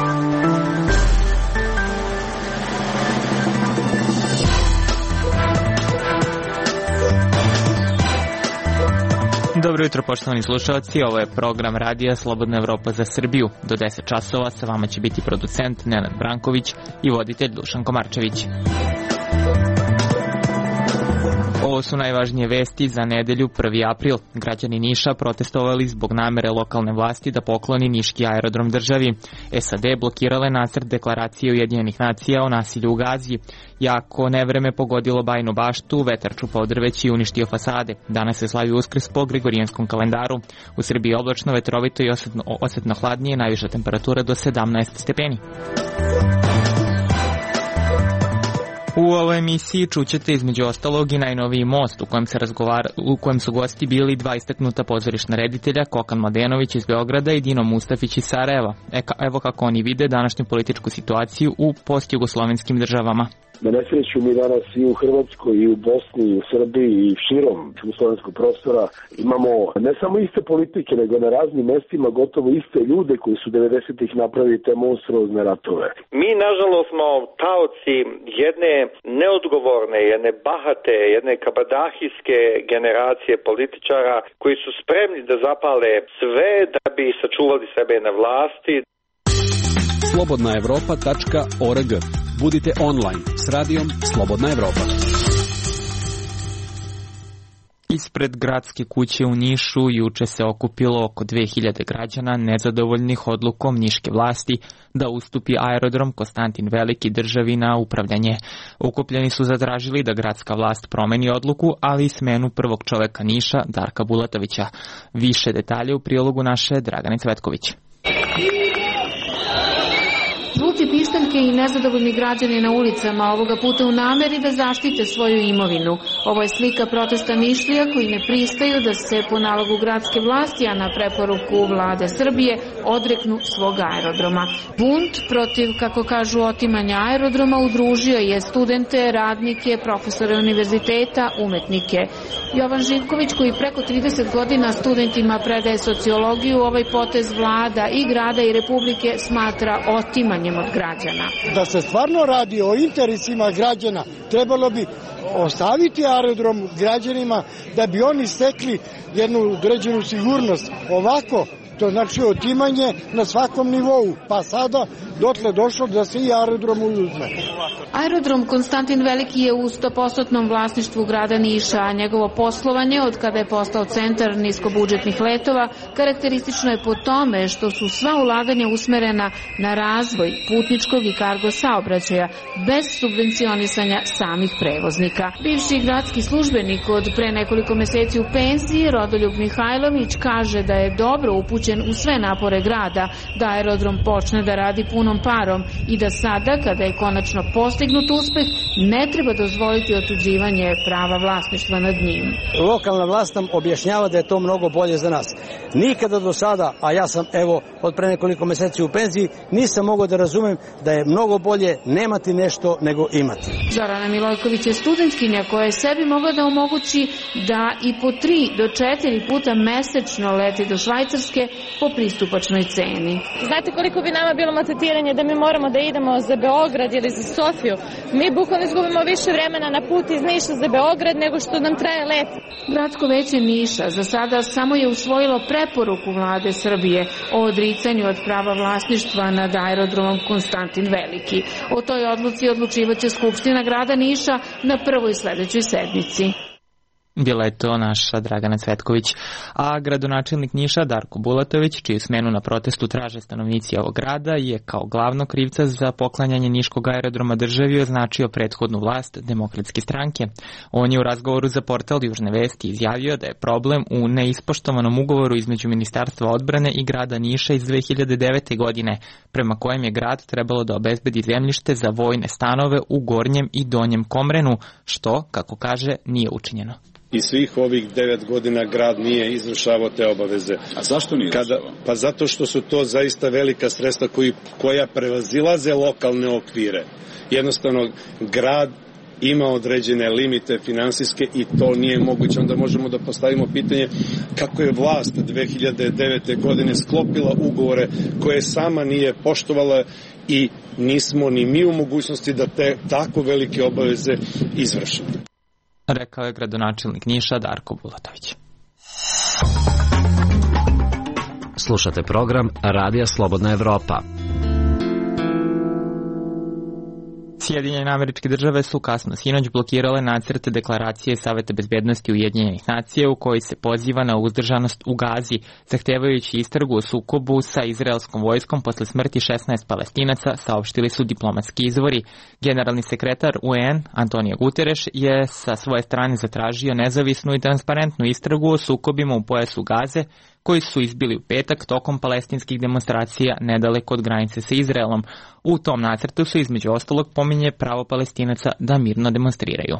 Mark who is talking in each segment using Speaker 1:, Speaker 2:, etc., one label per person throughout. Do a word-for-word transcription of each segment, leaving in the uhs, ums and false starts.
Speaker 1: Dobro jutro, poštovani slušalci, ovo je program radija Slobodna Evropa za Srbiju. Do deset časova sa vama će biti producent Nenad Branković i voditelj Dušan Komarčević. Ovo su najvažnije vesti za nedelju prvi april. Građani Niša protestovali zbog namere lokalne vlasti da pokloni niški aerodrom državi. S A D blokirale nacrt deklaracije Ujedinjenih nacija o nasilju u Gazi. Jako nevreme pogodilo Bajinu Baštu, vetar čupao drveće i uništio fasade. Danas se slavi Uskrs po Gregorijanskom kalendaru. U Srbiji oblačno, vetrovito i osetno, osetno hladnije, najviša temperatura do sedamnaest stepeni. U ovoj emisiji čućete između ostalog i najnoviji most u kojem, se razgovar... u kojem su gosti bili dva istaknuta pozorišna reditelja, Kokan Mladenović iz Beograda i Dino Mustafić iz Sarajeva. E, evo kako oni vide današnju političku situaciju u postjugoslovenskim državama.
Speaker 2: Na nesreću mi danas i u Hrvatskoj, i u Bosni, i u Srbiji, i širom jugoslovenskog prostora imamo ne samo iste politike, nego na raznim mestima gotovo iste ljude koji su devedesetih napravili te monstruozne ratove.
Speaker 3: Mi, nažalost, smo taoci jedne neodgovorne, jedne bahate, jedne kabadahijske generacije političara koji su spremni da zapale sve da bi sačuvali sebe na vlasti.
Speaker 4: slobodna evropa tačka org. Budite online s radijom Slobodna Evropa.
Speaker 1: Ispred gradske kuće u Nišu juče se okupilo oko dve hiljade građana nezadovoljnih odlukom niške vlasti da ustupi aerodrom Konstantin Veliki državi na upravljanje. Okupljeni su zatražili da gradska vlast promeni odluku, ali i smenu prvog čoveka Niša, Darka Bulatovića. Više detalje u prilogu naše Dragane Cvetković.
Speaker 5: Žuti pištaljke i nezadovoljni građani na ulicama, ovoga puta u nameri da zaštite svoju imovinu. Ovo je slika protesta Nišlija koji ne pristaju da se po nalogu gradske vlasti, a na preporuku vlade Srbije, odreknu svog aerodroma. Bunt protiv, kako kažu, otimanja aerodroma udružio je studente, radnike, profesore univerziteta, umetnike. Jovan Živković, koji preko trideset godina studentima predaje sociologiju, ovaj potez vlada i grada i republike smatra otimanjem od građana.
Speaker 6: Da se stvarno radi o interesima građana, trebalo bi ostaviti aerodrom građanima da bi oni stekli jednu određenu sigurnost. Ovako, to znači otimanje na svakom nivou, pa sada dotle došlo da se i aerodrom uzme.
Speaker 5: Aerodrom Konstantin Veliki je u sto posto vlasništvu grada Niša, a njegovo poslovanje, od kada je postao centar niskobudžetnih letova, karakteristično je po tome što su sva ulaganja usmerena na razvoj putničkog i kargo saobraćaja, bez subvencionisanja samih prevoznika. Bivši gradski službenik od pre nekoliko meseci u penziji, Rodoljub Mihajlović, kaže da je dobro upućen u sve napore grada da aerodrom počne da radi punom parom i da sada, kada je konačno postignut uspeh, ne treba dozvoliti otuđivanje prava vlasništva nad njim.
Speaker 7: Lokalna vlast nam objašnjava da je to mnogo bolje za nas. Nikada do sada, a ja sam evo od pre nekoliko meseci u penziji, nisam mogao da razumem da je mnogo bolje nemati nešto nego imati.
Speaker 5: Zorana Milojković je studentkinja koja je sebi mogla da omogući da i po tri do četiri puta mesečno leti do Švajcarske po pristupačnoj ceni.
Speaker 8: Znate koliko bi nama bilo maltretiranje da mi moramo da idemo za Beograd ili za Sofiju? Mi bukvalno izgubimo više vremena na put iz Niša za Beograd nego što nam traje let.
Speaker 5: Gradsko veće Niša za sada samo je usvojilo preporuku vlade Srbije o odricanju od prava vlasništva nad aerodromom Konstantin Veliki. O toj odluci odlučivaće Skupština grada Niša na prvoj sledećoj sednici.
Speaker 1: Bila je to naša Dragana Cvetković, a gradonačelnik Niša Darko Bulatović, čiju smenu na protestu traže stanovnici ovog grada, je kao glavno krivca za poklanjanje niškog aerodroma državi označio prethodnu vlast Demokratske stranke. On je u razgovoru za portal Južne vesti izjavio da je problem u neispoštovanom ugovoru između Ministarstva odbrane i grada Niša iz dve hiljade devete. godine, prema kojem je grad trebalo da obezbedi zemljište za vojne stanove u Gornjem i Donjem Komrenu, što, kako kaže, nije učinjeno.
Speaker 9: I svih ovih devet godina grad nije izvršavao te obaveze.
Speaker 10: A zašto nije izvršavao?
Speaker 9: Pa zato što su to zaista velika sredstva koji, koja prevazilaze lokalne okvire. Jednostavno, grad ima određene limite finansijske i to nije moguće. Onda možemo da postavimo pitanje kako je vlast dve hiljade devete. godine sklopila ugovore koje sama nije poštovala i nismo ni mi u mogućnosti da te tako velike obaveze izvršimo.
Speaker 1: Rekao je gradonačelnik Niša Darko Bulatović.
Speaker 10: Slušate program Radija Slobodna Evropa.
Speaker 1: Sjedinjene Američke Države su kasno sinoć blokirale nacrte deklaracije Saveta bezbednosti Ujedinjenih nacija u kojoj se poziva na uzdržanost u Gazi, zahtevajući istragu o sukobu sa izraelskom vojskom posle smrti šesnaest Palestinaca, saopštili su diplomatski izvori. Generalni sekretar U N Antonio Guterres je sa svoje strane zatražio nezavisnu i transparentnu istragu o sukobima u pojasu Gaze, koji su izbili u petak tokom palestinskih demonstracija nedaleko od granice sa Izraelom. U tom nacrtu se između ostalog pominje pravo Palestinaca da mirno demonstriraju.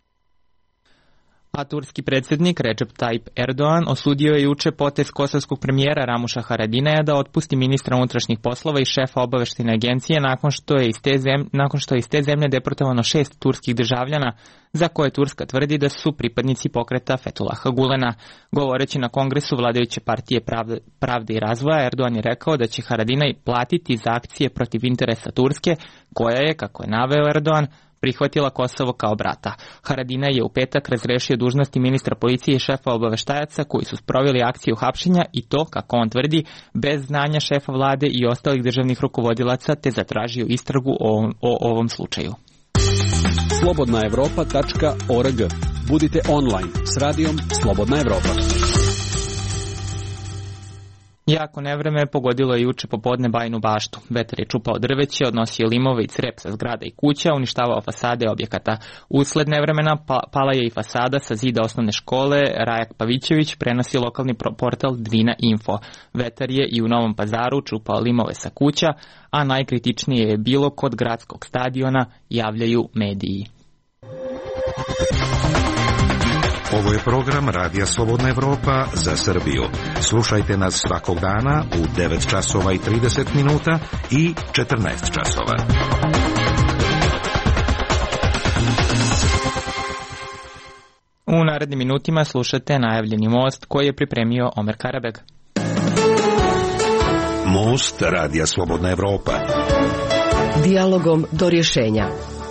Speaker 1: A turski predsjednik Recep Tayyip Erdogan osudio je juče potez kosovskog premijera Ramuša Haradinaja da otpusti ministra unutrašnjih poslova i šefa obaveštajne agencije nakon što je iz te zemlje, nakon što je iz te zemlje deportovano šest turskih državljana za koje Turska tvrdi da su pripadnici pokreta Fethullaha Gulena. Govoreći na kongresu vladajuće partije Pravde, Pravde i razvoja, Erdogan je rekao da će Haradinaj platiti za akcije protiv interesa Turske, koja je, kako je naveo Erdogan, prihvatila Kosovo kao brata. Haradinaj je u petak razrešio dužnosti ministra policije i šefa obaveštajaca koji su sproveli akciju hapšenja i to, kako on tvrdi, bez znanja šefa vlade i ostalih državnih rukovodilaca, te zatražio istragu o, o ovom slučaju.
Speaker 4: slobodna evropa tačka org. Budite online s radijom Slobodna Evropa.
Speaker 1: Jako nevreme pogodilo je juče popodne Bajinu Baštu. Vetar je čupao drveće, odnosio limove i crep sa zgrada i kuća, uništavao fasade objekata. Usled nevremena pala je i fasada sa zida osnovne škole Rajak Pavićević, prenosi lokalni portal Dvina Info. Vetar je i u Novom Pazaru čupao limove sa kuća, a najkritičnije je bilo kod gradskog stadiona, javljaju mediji.
Speaker 11: Ovo je program Radija Slobodna Evropa za Srbiju. Slušajte nas svakog dana u devet časova i trideset minuta i četrnaest časova.
Speaker 1: U narednim minutima slušate najavljeni most koji je pripremio Omer Karabeg.
Speaker 11: Most Radija Slobodna Evropa.
Speaker 12: Dijalogom do rješenja.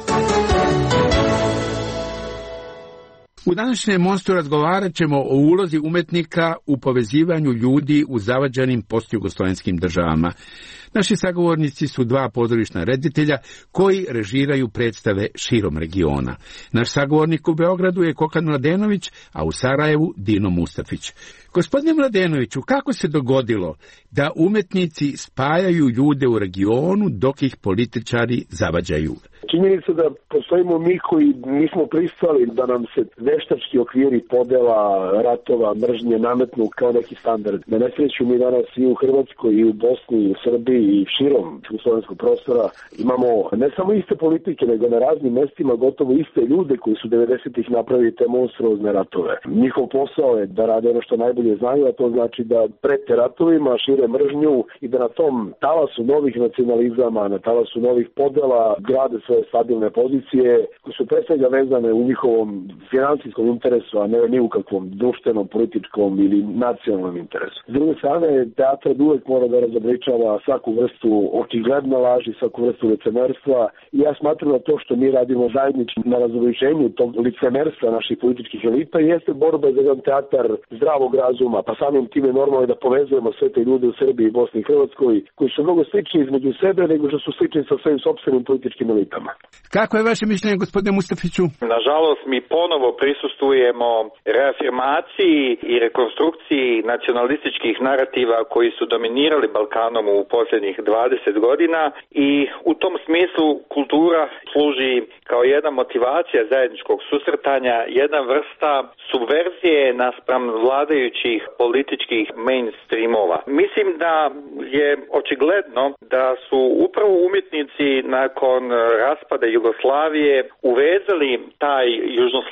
Speaker 13: U današnjem mostu razgovarat ćemo o ulozi umetnika u povezivanju ljudi u zavađenim postjugoslovenskim državama. Naši sagovornici su dva pozorišna reditelja koji režiraju predstave širom regiona. Naš sagovornik u Beogradu je Kokan Mladenović, a u Sarajevu Dino Mustafić. Gospodine Mladenoviću, kako se dogodilo da umetnici spajaju ljude u regionu dok ih političari zavađaju?
Speaker 2: Činjenica da postojimo mi koji nismo pristali da nam se veštački okviri podela, ratova, mržnje nametnu kao neki standard. Na nesreću mi danas i u Hrvatskoj, i u Bosni, i u Srbiji, i širom slovenskog prostora imamo ne samo iste politike, nego na raznim mestima gotovo iste ljude koji su devedesetih napravili te monstruozne ratove. Njihov posao je da rade ono što najbolje znaju, a to znači da prete ratovima, šire mržnju i da na tom talasu novih nacionalizama, na talasu novih podela grade svoje stabilne pozicije koje su pre svega vezane u njihovom finansijskom interesu, a ne ni u kakvom društvenom, političkom ili nacionalnom interesu. S druge strane, teatr uvek mora da razobličava svaku vrstu očigledne laži, svaku vrstu licemerstva i ja smatram da to što mi radimo zajednički na razobličenju tog licemerstva naših političkih elita jeste borba za jedan teatar zdravog razuma, pa samim time normalno je da povezujemo sve te ljude u Srbiji, Bosni i Hrvatskoj koji su mnogo slični između sebe nego što su slični sa svojim sopstvenim političkim elitama.
Speaker 13: Kako je vaše mišljenje, gospodine Mustafiću?
Speaker 3: Nažalost, mi ponovo prisustujemo reafirmaciji i rekonstrukciji nacionalističkih narativa koji su dominirali Balkanom u posljednjih dvadeset godina i u tom smislu kultura služi kao jedna motivacija zajedničkog susretanja, jedna vrsta subverzije naspram vladajućih političkih mainstreamova. Mislim da je očigledno da su upravo umjetnici nakon raspada Jugoslavije uvezali taj južnoslovenski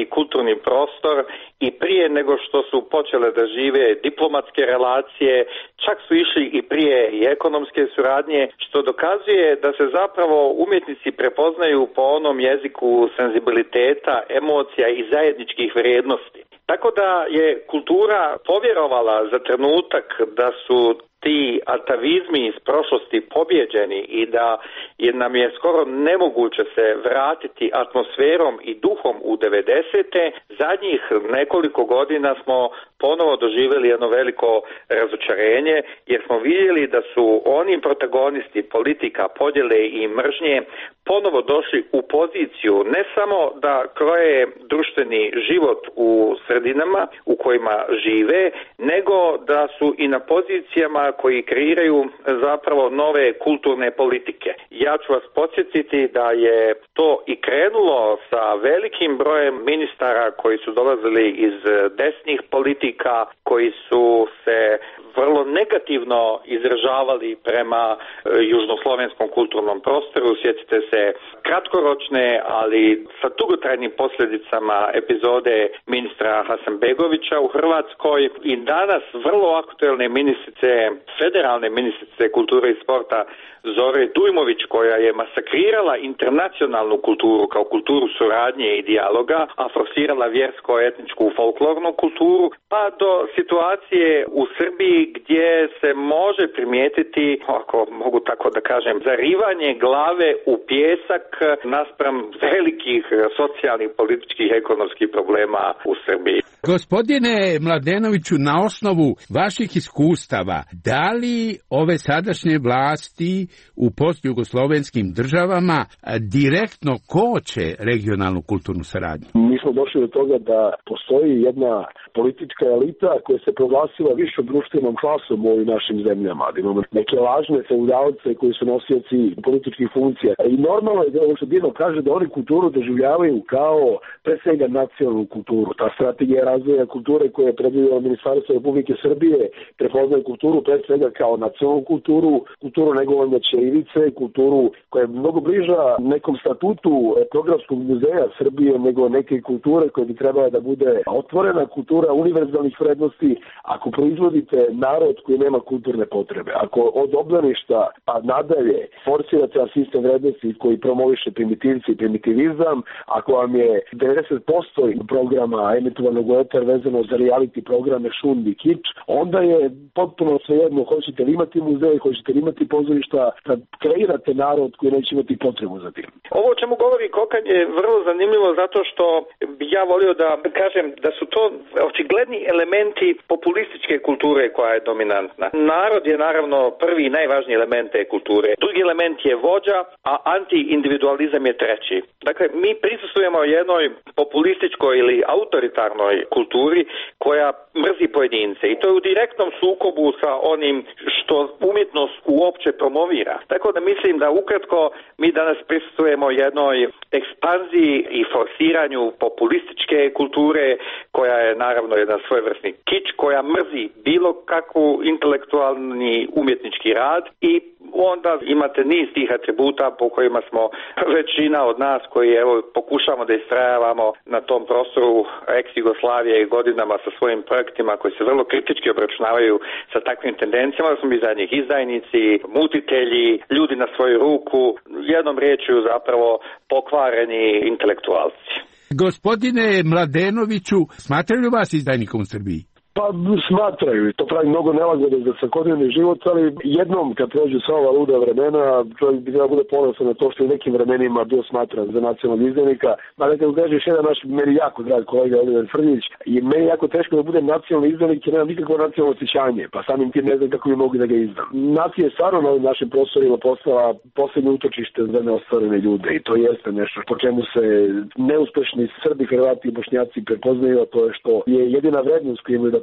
Speaker 3: kulturni prostor i prije nego što su počele da žive diplomatske relacije, čak su išli i prije i ekonomske suradnje, što dokazuje da se zapravo umjetnici prepoznaju po onom jeziku senzibiliteta, emocija i zajedničkih vrijednosti. Tako da je kultura povjerovala za trenutak da su ti atavizmi iz prošlosti pobjeđeni i da je nam je skoro nemoguće se vratiti atmosferom i duhom u devedesete. Zadnjih nekoliko godina smo ponovo doživjeli jedno veliko razočarenje jer smo vidjeli da su oni protagonisti politika podjele i mržnje ponovo došli u poziciju ne samo da kroje društveni život u sredinama u kojima žive, nego da su i na pozicijama koji kreiraju zapravo nove kulturne politike. Ja ću vas podsjetiti da je to i krenulo sa velikim brojem ministara koji su dolazili iz desnih politika, koji su se vrlo negativno izražavali prema južnoslovenskom kulturnom prostoru. Sjetite se kratkoročne, ali sa dugotrajnim posljedicama epizode ministra Hasanbegovića u Hrvatskoj i danas vrlo aktuelne ministrice, federalne ministrice kulture i sporta Zore Dujmović, koja je masakrirala internacionalnu kulturu kao kulturu suradnje i dijaloga, a forsirala vjersko-etničku folklornu kulturu, pa do situacije u Srbiji gdje se može primijetiti, ako mogu tako da kažem, zarivanje glave u pijesak naspram velikih socijalnih, političkih, ekonomskih problema u Srbiji.
Speaker 13: Gospodine Mladenoviću, na osnovu vaših iskustava, da li ove sadašnje vlasti u postjugoslovenskim državama direktno koče regionalnu kulturnu saradnju?
Speaker 2: Mi smo došli do toga da postoji jedna politička elita koja se proglasila višom društvenom klasom u ovim našim zemljama. Da imamo neke lažne feudalce koji su nosioci političkih funkcija. I normalno je da ovo što Dino kaže da oni kulturu doživljavaju kao pre svega nacionalnu kulturu. Ta strategija razvoja kulture koja je predvidjela Ministarstvo Republike Srbije prepoznaje kulturu pre svega kao nacionalnu kulturu, kulturu negovanja ćirilice, kulturu koja je mnogo bliža nekom statutu Etnografskog muzeja Srbije nego neke kulture koja bi trebala da bude otvorena kultura univerzalnih vrednosti. Ako proizvodite narod koji nema kulturne potrebe, ako od obdaništa pa nadalje forsirate sistem vrednosti koji promoviše primitivci i primitivizam, ako vam je devedeset posto programa emitovanog u etar vezano za reality programe šund i kič, onda je potpuno svejedno hoćete li imati muzej, hoćete li imati pozorišta, da kreirate narod koji neće imati potrebu za tim.
Speaker 3: Ovo o čemu govori Kokan je vrlo zanimljivo zato što bi ja volio da kažem da su to očigledni elementi populističke kulture koja je dominantna. Narod je naravno prvi i najvažniji element te kulture. Drugi element je vođa, a anti-individualizam je treći. Dakle, mi prisustvujemo jednoj populističkoj ili autoritarnoj kulturi koja mrzi pojedince i to je u direktnom sukobu sa onim što umjetnost uopće promovira. Tako da mislim da ukratko mi danas prisustvujemo jednoj ekspanziji i forsiranju populističke kulture koja je naravno jedan svojevrsni kič koja mrzi bilo kakvu intelektualni umjetnički rad i onda imate niz tih atributa po kojima smo većina od nas koji evo pokušamo da istrajavamo na tom prostoru ex-Jugoslavije i godinama sa svojim projektima koji se vrlo kritički obračunavaju sa takvim tendencijama, da smo mi za njih izdajnici, mutitelji, ljudi na svoju ruku, jednom riječju zapravo pokvareni intelektualci.
Speaker 13: Gospodine Mladenoviću, smatraju li vas izdajnikom u Srbiji?
Speaker 2: Pa smatraju i to pravi mnogo nelagode za svakodnevni život, ali jednom kad prođu sva ova luda vremena, čovjek bi treba bude ponosan na to što u nekim vremenima bio smatran za nacionalnog izdajnika. Mada kad kažeš jedan naš meni jako drag kolega Oliver Frljić, i meni jako teško da budem nacionalni izdajnik jer nemam nikakvo nacionalno osjećanje, pa samim tim ne znam kako bi mogli da ga izdam. Nacija je stvarno na ovim našim prostorima postala poslednje utočište za neostvarene ljude i to jeste nešto po čemu se neuspešni Srbi, Hrvati i Bošnjaci prepoznaju, a to je što je jedina vrednost koju imaju da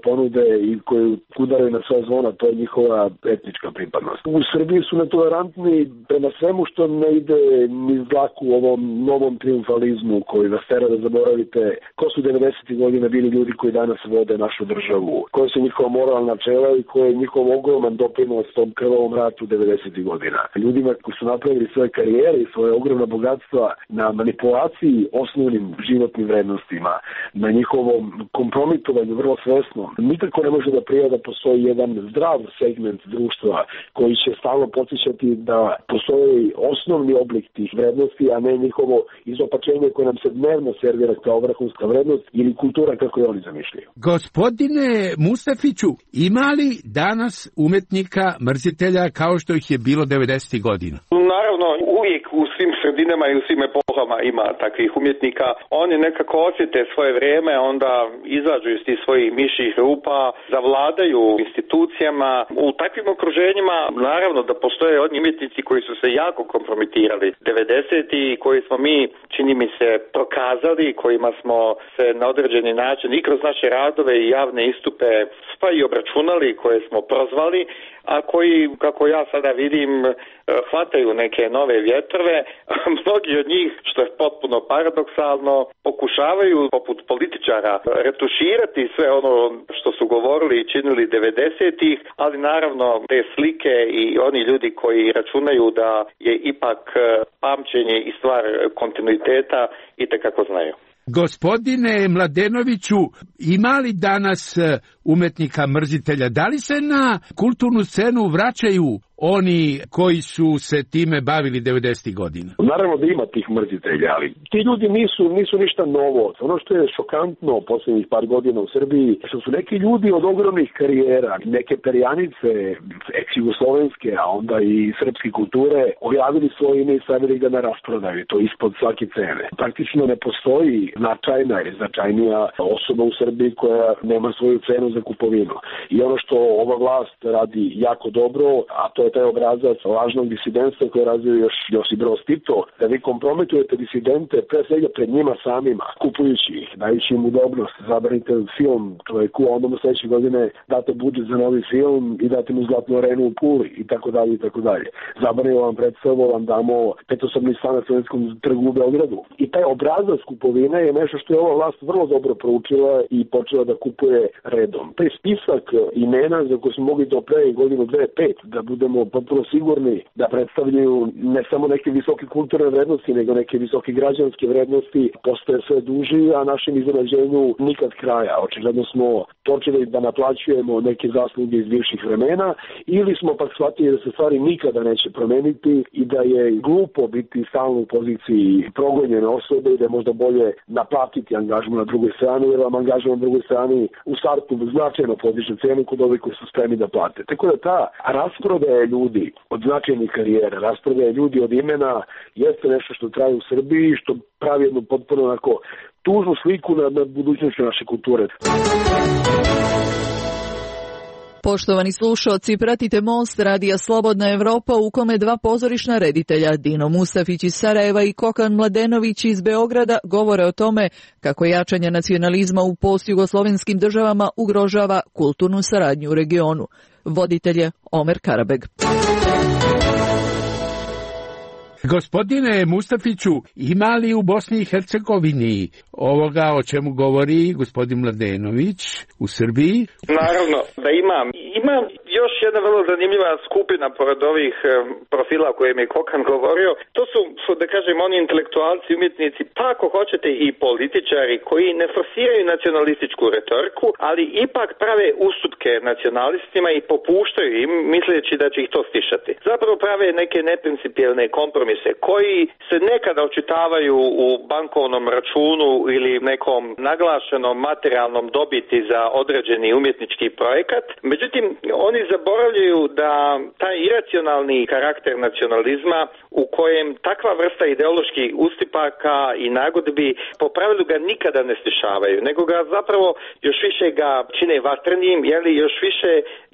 Speaker 2: ponude i koji udaraju na sva zvona, to je njihova etnička pripadnost. U Srbiji su netolerantni prema svemu što ne ide ni zlaku u ovom novom triumfalizmu koji vas tera da zaboravite ko su devedesetih godina bili ljudi koji danas vode našu državu, koje su njihova moralna načela i koje je njihov ogroman doprinos tom krvavom ratu devedesetih godina. Ljudima koji su napravili svoje karijere i svoje ogromna bogatstva na manipulaciji osnovnim životnim vrednostima, na njihovom kompromitovanju vrlo svesnom. Nikako ne može da prija da postoji jedan zdrav segment društva koji će stalno podsjećati da postoji osnovni oblik tih vrednosti, a ne njihovo izopačenje koje nam se dnevno servira kao vrhunska vrednost ili kultura kako je oni zamišljaju.
Speaker 13: Gospodine Mustafiću, ima li danas umetnika mrzitelja kao što ih je bilo devedesetih godina?
Speaker 3: Naravno, uvijek u svim sredinama i u svim epohama ima takvih umjetnika. Oni nekako osjete svoje vrijeme, onda izađu iz tih svojih mišjih rupa, zavladaju institucijama. U takvim okruženjima naravno da postoje oni umjetnici koji su se jako kompromitirali devedesetih i koji smo mi, čini mi se, prokazali, kojima smo se na određeni način i kroz naše radove i javne istupe pa i obračunali, koje smo prozvali, a koji, kako ja sada vidim, hvataju neke nove vjetrove. Mnogi od njih, što je potpuno paradoksalno, pokušavaju, poput političara, retuširati sve ono što su govorili i činili devedesetih, ali naravno te slike i oni ljudi koji računaju da je ipak pamćenje i stvar kontinuiteta itekako znaju.
Speaker 13: Gospodine Mladenoviću, ima li danas umetnika mrzitelja? Da li se na kulturnu scenu vraćaju oni koji su se time bavili devedesetih godina?
Speaker 2: Naravno da ima tih mrzitelja, ali ti ljudi nisu, nisu ništa novo. Ono što je šokantno posljednjih par godina u Srbiji, što su neki ljudi od ogromnih karijera, neke perjanice ex-jugoslovenske, a onda i srpske kulture, objavili svoje ime i stavili ga na rasprodaju, to ispod svake cene. Praktično ne postoji značajna ili značajnija osoba u Srbiji koja nema svoju cenu za kupovinu. I ono što ova vlast radi jako dobro, a to je taj obrazac lažnog disidentstva koje razvio još Josip Broz Tito, da vi kompromitujete disidente pre svega pred njima samima, kupujući ih, dajući im udobnost, zabranite film čoveku, a onda mu sledeće godine date budžet za novi film i date mu zlatnu arenu u Puli i tako dalje i tako dalje. Zabranimo vam predstavu, vam damo petosobni stan na Slovenskom trgu u Beogradu. I taj obrazac kupovine je nešto što je ova vlast vrlo dobro proučila i počela da kupuje redom. Taj spisak imena za koje smo mogli do pre godinu, dve, pet, da budemo potpuno sigurni da predstavljaju ne samo neke visoke kulturne vrednosti, nego neke visoke građanske vrednosti, postoje sve duži, a našem iznenađenju nikad kraja. Očigledno smo počeli da naplaćujemo neke zasluge iz bivših vremena, ili smo pak shvatili da se stvari nikada neće promeniti i da je glupo biti stalno u poziciji progonjene osobe i da je možda bolje naplatiti angažman na drugoj strani, jer vam angažman na drugoj strani u startu značajno podiže cenu kod ovih koji su spremni da plate. Tako da ta rasprodaje ljudi od značajnih karijera, rasprodaje ljudi od imena jeste nešto što traje u Srbiji i što pravi jednu potpuno onako tužnu sliku nad, nad budućnošću naše kulture.
Speaker 14: Poštovani slušalci, pratite Most Radija Slobodna Evropa u kome dva pozorišna reditelja, Dino Mustafić iz Sarajeva i Kokan Mladenović iz Beograda, govore o tome kako jačanje nacionalizma u postjugoslovenskim državama ugrožava kulturnu saradnju u regionu. Voditelj je Omer Karabeg.
Speaker 13: Gospodine Mustafiću, ima li u Bosni i Hercegovini ovoga o čemu govori gospodin Mladenović u Srbiji?
Speaker 3: Naravno da imam. Ima još jedna vrlo zanimljiva skupina pored ovih profila o kojim je Kokan govorio. To su, su, da kažem, oni intelektualci, umjetnici, pa ako hoćete i političari koji ne forsiraju nacionalističku retoriku, ali ipak prave ustupke nacionalistima i popuštaju im, misleći da će ih to stišati. Zapravo prave neke neprincipijelne kompromise koji se nekada očitavaju u bankovnom računu ili nekom naglašenom materijalnom dobiti za određeni umjetnički projekat. Međutim, oni zaboravljaju da taj iracionalni karakter nacionalizma u kojem takva vrsta ideoloških ustupaka i nagodbi po pravilu ga nikada ne stišavaju, nego ga zapravo još više ga čine vatrenim, jeli još više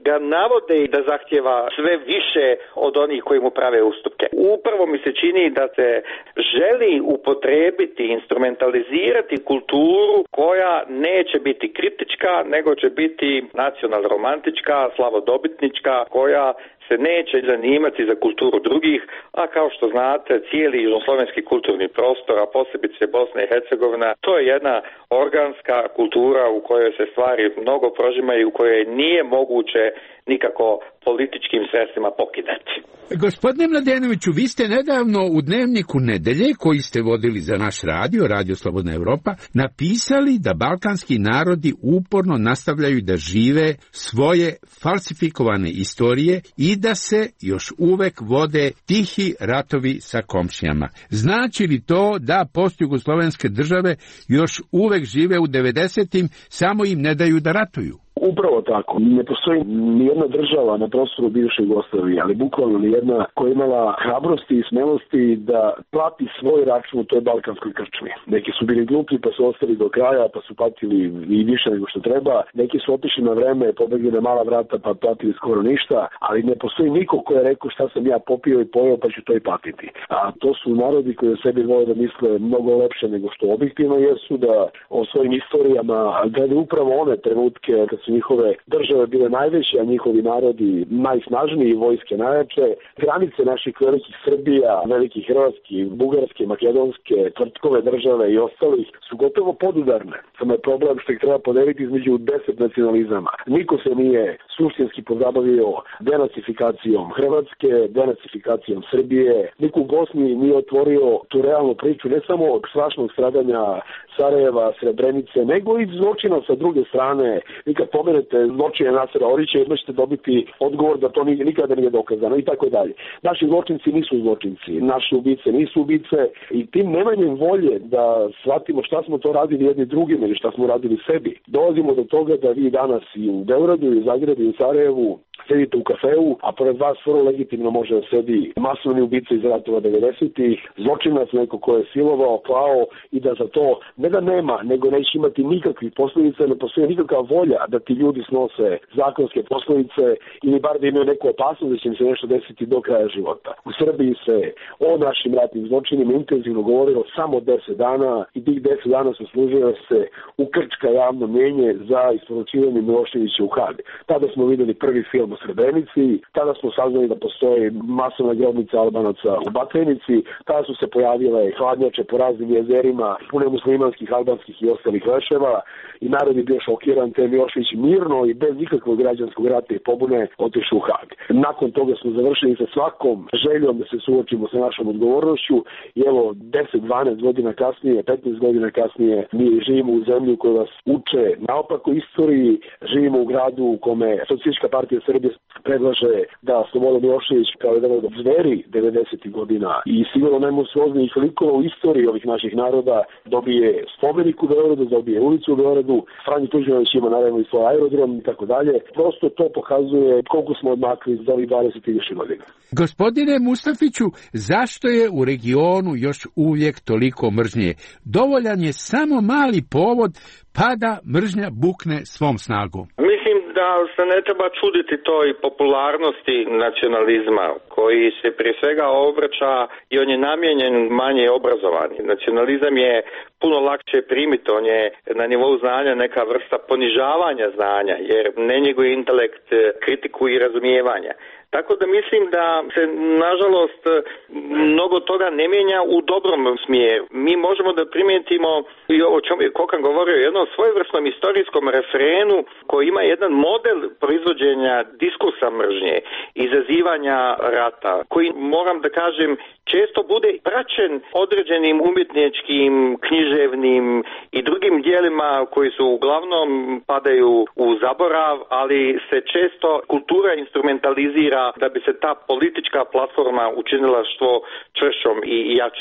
Speaker 3: ga navode i da zahtjeva sve više od onih koji mu prave ustupke. Upravo mi se čini da se želi upotrijebiti, instrumentalizirati kulturu koja neće biti kritička, nego će biti nacional-romantička, slavodobitnička, koja se neće zanimati za kulturu drugih, a kao što znate, cijeli južnoslovenski kulturni prostor, a posebice Bosna i Hercegovina, to je jedna organska kultura u kojoj se stvari mnogo prožimaju, u kojoj nije moguće nikako političkim sredstvima pokidati.
Speaker 13: Gospodine Mladenoviću, vi ste nedavno u Dnevniku Nedelje, koji ste vodili za naš radio, Radio Slobodna Evropa, napisali da balkanski narodi uporno nastavljaju da žive svoje falsifikovane istorije i da se još uvek vode tihi ratovi sa komšijama. Znači li to da postjugoslovenske države još uvek žive u devedesetim, samo im ne daju da ratuju?
Speaker 2: Upravo tako. Ne postoji nijedna država na prostoru bivše Jugoslavije, ali bukvalno nijedna koja je imala hrabrosti i smelosti da plati svoj račun u toj balkanskoj krčmi. Neki su bili glupi pa su ostali do kraja, pa su platili i više nego što treba. Neki su otišli na vreme, pobegli na mala vrata pa platili skoro ništa, ali ne postoji niko ko je rekao šta sam ja popio i pojeo pa ću to i platiti. A to su narodi koji o sebi vole da misle mnogo lepše nego što objektivno jesu, da o svojim istorijama gledaju upravo one trenutke kad su njihove države bile najveće, a njihovi narodi najsnažniji, vojske najjače. Granice naših velikih Srbija, velikih Hrvatski, Bugarske, Makedonske, tvrtkove države i ostalih su gotovo podudarne. Samo je problem što ih treba podeliti između deset nacionalizama. Niko se nije suštinski pozabavio denacifikacijom Hrvatske, denacifikacijom Srbije. Niko u Bosni nije otvorio tu realnu priču ne samo od strašnog stradanja Sarajeva, Srebrenice, nego i zločina sa druge strane. Vi kad pomenete zločine Nasera Orića, jedno ćete dobiti odgovor da to nikada nije dokazano i tako dalje. Naši zločinci nisu zločinci, naše ubice nisu ubice i tim nemanjem volje da shvatimo šta smo to radili jedni drugim ili šta smo radili sebi. Dolazimo do toga da vi danas i u Beogradu, i u Zagrebu, i u Sarajevu sedite u kafeu, a pored vas vrlo legitimno može da sedi masovni ubica iz ratova devedesetih, zločinac neko ko je silovao, klao i da za to ne da nema, nego neće imati nikakvih posljedica, ne postoji nikakva volja da ti ljudi snose zakonske posljedice ili bar da imaju neku opasnost da će im se nešto desiti do kraja života. U Srbiji se o našim ratnim zločinima intenzivno govorilo samo deset dana i tih deset dana su služile se ukrčka javno mnjenje za isporučivanje Miloševića u Hag. Tada smo videli prvi film u Srebrenici, tada smo saznali da postoji masovna grobnica Albanaca u Batajnici, tada su se pojavile hladnjače po raznim jezerima, pune muslimanskih, albanskih i ostalih leševa i narod je bio šokiran, te Milošević mirno i bez ikakvog građanskog rata i pobune otišao u Hag. Nakon toga smo završili sa svakom željom da se suočimo sa našom odgovornošću i evo deset dvanaest godina kasnije, petnaest godina kasnije mi živimo u zemlji u kojoj vas uče naopako istoriji, živimo u gradu u kome Socijalistička partija Srbije predlaže da Slobodan Milošević kao jedan od zveri devedesetih godina i sigurno najmonstruoznijih likova u istoriji ovih naših naroda dobije spomenik u Beogradu, dobije ulicu u Beogradu, Franjo Tuđmanović ima naravno i svoj aerodrom i tako dalje. Prosto to pokazuje koliko smo odmakli za ovih dvadeset i više godina.
Speaker 13: Gospodine Mustafiću, zašto je u regionu još uvijek toliko mržnje? Dovoljan je samo mali povod pa da mržnja bukne svom snagom.
Speaker 3: Mislim da se ne treba čuditi toj popularnosti nacionalizma koji se prije svega obraća i on je namijenjen manje obrazovani. Nacionalizam je puno lakše primiti, on je na nivou znanja neka vrsta ponižavanja znanja jer ne njeguje intelekt, kritiku i razumijevanja. Tako da mislim da se, nažalost, mnogo toga ne mijenja u dobrom smjeru. Mi možemo da primijetimo, i o čemu je Kokan govorio, jednom svojevrsnom istorijskom refrenu koji ima jedan model proizvođenja diskursa mržnje, izazivanja rata, koji, moram da kažem, često bude praćen određenim umjetničkim, književnim i drugim dijelima koji su uglavnom padaju u zaborav, ali se često kultura instrumentalizira da bi se ta politička platforma učinila što čvršćom i jačom.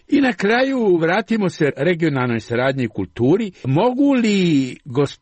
Speaker 13: I na kraju vratimo se regionalnoj saradnji i kulturi. Mogu li,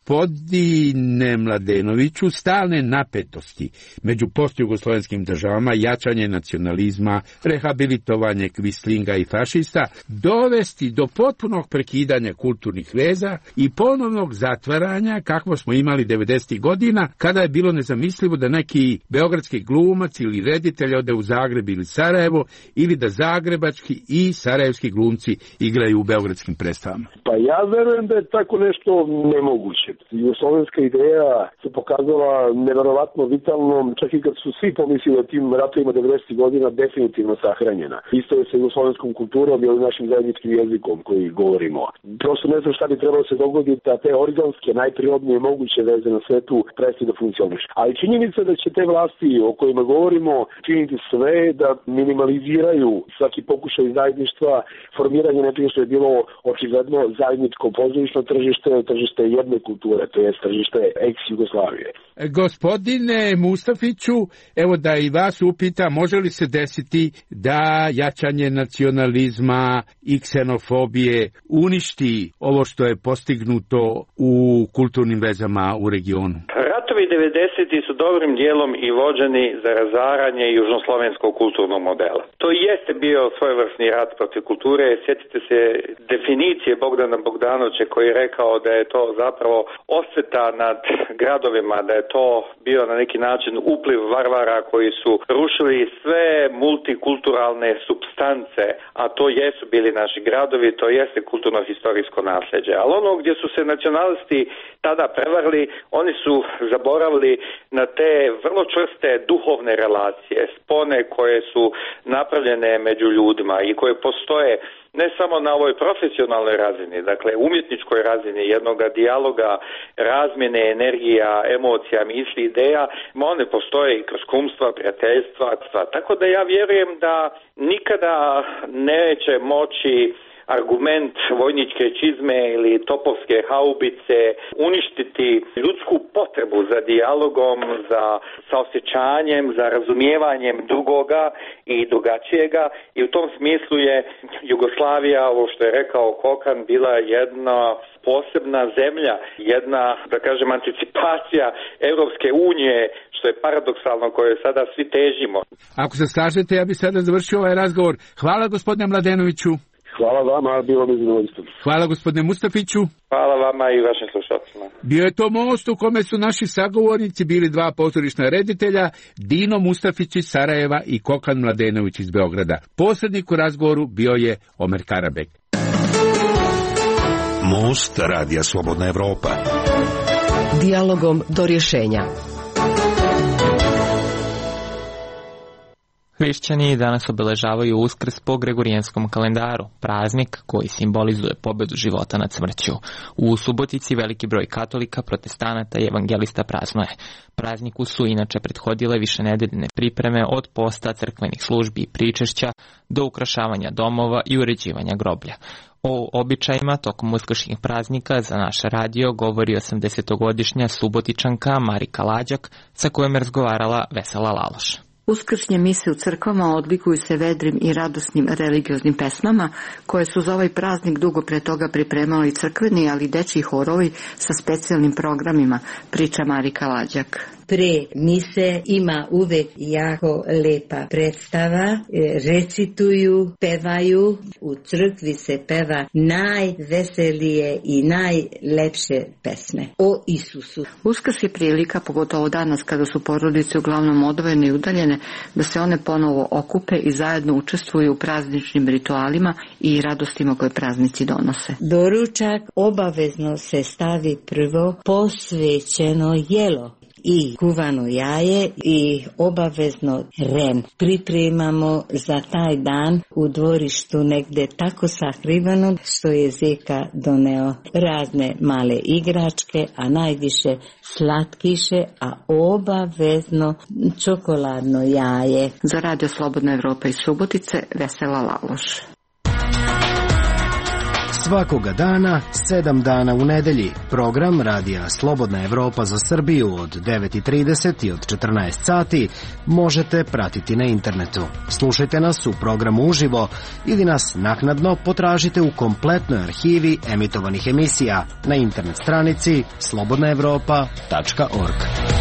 Speaker 13: gospodine Mladenoviću, stalne napetosti među postjugoslovenskim državama, jačanje nacionalizma, rehabilitovanje kvislinga i fašista, dovesti do potpunog prekidanja kulturnih veza i ponovnog zatvaranja kakvo smo imali devedesetih godina, kada je bilo nezamislivo da neki beogradski glumac ili reditelj ode u Zagreb ili Sarajevo, ili da zagrebački i sarajevski glumci igraju u beogradskim predstavama?
Speaker 2: Pa ja verujem da je tako nešto nemoguće. Jugoslovenska ideja se pokazala neverovatno vitalnom, čak i kad su svi pomislili da tim ratovima devedesetih godina definitivno sahranjena. Isto je sa jugoslovenskom kulturom i našim zajedničkim jezikom koji govorimo. Prosto ne znam šta bi trebalo se dogoditi da te organske, najprirodnije moguće veze na svetu prestaju da funkcionišu. Ali činjenica da će te vlasti o kojima govorimo činiti sve da minimaliziraju svaki pokušaj zajedništva, formiranje nečega što je bilo očigledno zajedničko pozorišno tržište, tržište jedne kulture, to je tržište ex-Jugoslavije.
Speaker 13: Gospodine Mustafiću, evo da i vas upita, može li se desiti da jačanje nacionalizma i ksenofobije uništi ovo što je postignuto u kulturnim vezama u regionu?
Speaker 3: Ratovi devedesetih su dobrim dijelom i vođeni za razaranje južnoslovenskog kulturnog modela. To jeste bio svojevrsni rat protiv kulture. Sjetite se definicije Bogdana Bogdanovića koji je rekao da je to zapravo osveta nad gradovima, da je to bio na neki način upliv varvara koji su rušili sve multikulturalne supstance, a to jesu bili naši gradovi, to jeste kulturno-historijsko nasljeđe. Ali ono gdje su se nacionalisti tada prevarili, oni su zaboravili na te vrlo čvrste duhovne relacije, spone koje su napravljene među ljudima i koje postoje ne samo na ovoj profesionalnoj razini, dakle umjetničkoj razini jednoga dijaloga, razmjene energija, emocija, misli, ideja, one postoje i kroz kumstva, prijateljstva, tako da ja vjerujem da nikada neće moći argument vojničke čizme ili topovske haubice uništiti ljudsku potrebu za dijalogom, za saosjećanjem, za razumijevanjem drugoga i drugačijega i u tom smislu je Jugoslavija, ovo što je rekao Kokan, bila jedna posebna zemlja, jedna, da kažem, anticipacija Europske unije, što je paradoksalno koje sada svi težimo.
Speaker 13: Ako se slažete, ja bih sada završio ovaj razgovor. Hvala gospodine Mladenoviću.
Speaker 2: Hvala vama, bilo mi zadovoljstvo.
Speaker 13: Hvala gospodine Mustafiću.
Speaker 3: Hvala vama i vašim slušalcima.
Speaker 13: Bio je to most u kome su naši sagovornici bili dva pozorišna reditelja, Dino Mustafić iz Sarajeva i Kokan Mladenović iz Beograda. Posrednik u razgovoru bio je Omer Karabek.
Speaker 11: Most Radija Slobodna Evropa.
Speaker 12: Dijalogom do rješenja.
Speaker 1: Hrišćani danas obeležavaju Uskrs po Gregorijanskom kalendaru, praznik koji simbolizuje pobedu života nad smrću. U Subotici veliki broj katolika, protestanata i evangelista praznuje. Prazniku su inače prethodile višenedeljne pripreme od posta, crkvenih službi i pričešća do ukrašavanja domova i uređivanja groblja. O običajima tokom uskršnjih praznika za naš radio govori osamdesetogodišnja Subotičanka Marika Lađak, sa kojom je razgovarala Vesela Laloš.
Speaker 15: Uskršnje mise u crkvama odlikuju se vedrim i radosnim religioznim pesmama, koje su za ovaj praznik dugo pre toga pripremali crkveni, ali i dečji horovi sa specijalnim programima, priča Marika Lađak.
Speaker 16: Pre mise ima uvek jako lepa predstava, recituju, pevaju, u crkvi se peva najveselije i najlepše pesme o Isusu.
Speaker 15: Uskrs je prilika, pogotovo danas kada su porodice uglavnom odvojene i udaljene, da se one ponovo okupe i zajedno učestvuju u prazničnim ritualima i radostima koje praznici donose.
Speaker 16: Doručak obavezno se stavi prvo posvećeno jelo i kuvano jaje i obavezno ren. Pripremamo za taj dan u dvorištu negde tako sakrivano što je zeka doneo razne male igračke, a najviše slatkiše, a obavezno čokoladno jaje.
Speaker 15: Za Radio Slobodna Evropa iz Subotice, Vesela Laloš.
Speaker 17: Svakoga dana, sedam dana u nedelji, program Radija Slobodna Evropa za Srbiju od devet i trideset i od četrnaest sati možete pratiti na internetu. Slušajte nas u programu uživo ili nas naknadno potražite u kompletnoj arhivi emitovanih emisija na internet stranici slobodna evropa tačka org.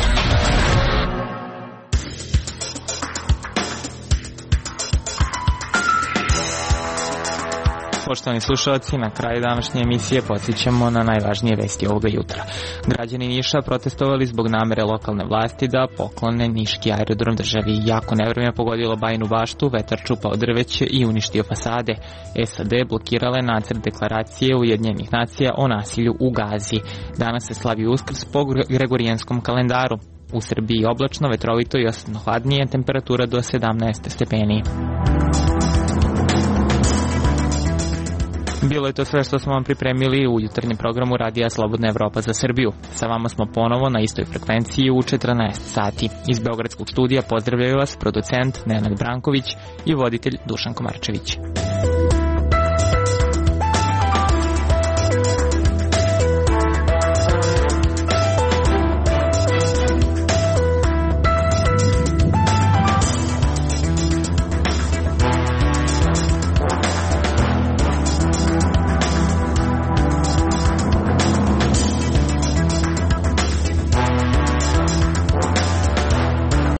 Speaker 1: Poštovani slušalci, na kraju današnje emisije podsjećamo na najvažnije vesti ovoga jutra. Građani Niša protestovali zbog namere lokalne vlasti da poklone niški aerodrom državi. Jako nevreme pogodilo Bajinu Baštu, vetar čupao drveće i uništio fasade. S A D blokirale nacrt deklaracije Ujedinjenih nacija o nasilju u Gazi. Danas se slavi Uskrs po gregorijanskom kalendaru. U Srbiji oblačno, vetrovito i osjetno hladnije, temperatura do sedamnaest stepeni. Bilo je to sve što smo vam pripremili u jutarnjem programu Radija Slobodna Evropa za Srbiju. Sa vama smo ponovo na istoj frekvenciji u četrnaest sati. Iz Beogradskog studija pozdravljaju vas producent Nenad Branković i voditelj Dušan Komarčević.